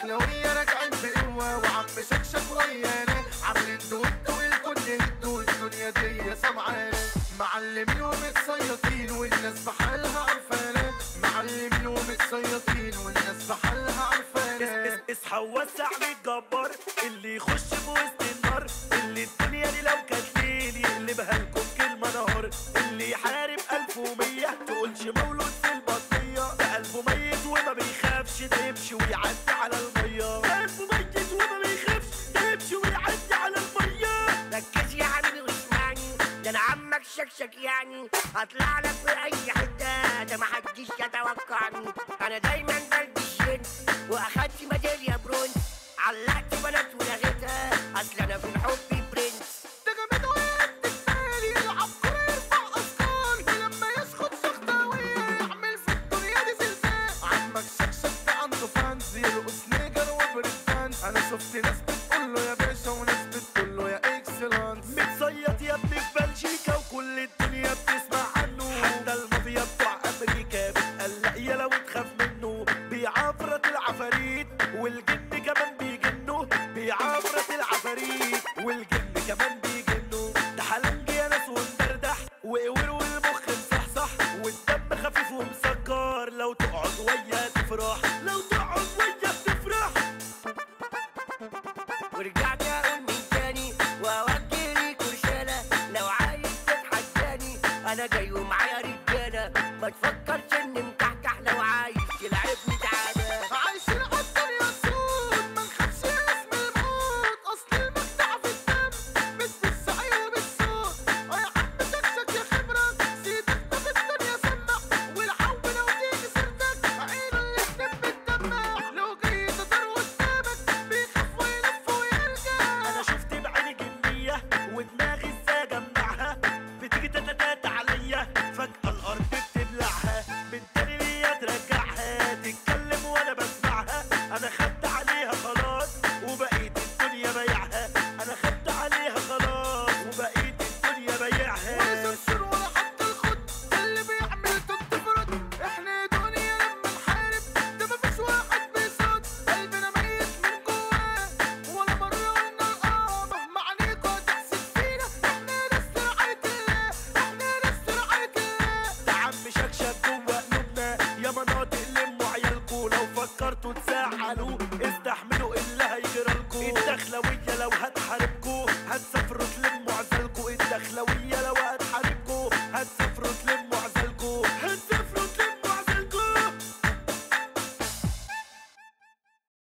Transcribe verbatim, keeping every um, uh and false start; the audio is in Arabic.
الدخلوية راجعين بقوة وعم شكشك ويانا عاملين دوتو الكل هدوا الدنيا دي سمعانا معلمين ومتصيطين والناس بحالها عرفانا معلمين ومتصيطين والناس بحالها عرفانا. اصحى ووسع للجبار اللي يخش في وسط النار اللي الدنيا دي لو كانت ليل يقلبها لكم كلمة نهار اللي يحارب ألف ومية تقولش مولود في البطية ده قلبه ميت وما بيخافش ده يمشي ويعدي على المية قلبه ميت وما بيخافش ده يمشي ويعدي على المية. ركز يا حبيبي واسمعني ده انا عمك شكشك يعني هطلع لك في اي حته ده محدش يتوقعني انا دايما بلبس جينز واخدت ميداليه برونز علقت بنات ولغيتها اصل انا في الحب برنس. ده جامد وقت التالي يلعب كورة يرفع اثقال ولما يسخط سخطاوية يعمل في الدنيا دي زلزال. عمك شكشك ده عنده فانز يرقص نيجر وبريك دانس انا شفت ناس بتقوله يا باشا وناس بتقوله يا اكسلانس. متصيط يا ابني في بلجيكا وكل الدنيا بتسمع عنه حتى المافيا بتوع امريكا بتقلق يا لو تخاف منه بيعفرت العفاريت والجن كمان بيجنوا بيعفرت العفاريت والجن كمان بيجنوا ده حلنج يا ناس ومدردح وقور والمخ مصحصح والدم خفيف ومسكر لو تقعد ويا تفرح لو تقعد ويا تفرح. ورجعت اقول من تاني واوجه ليك رساله لو عايز تتحداني انا جاي ومعايا رجاله ما تفكرش اني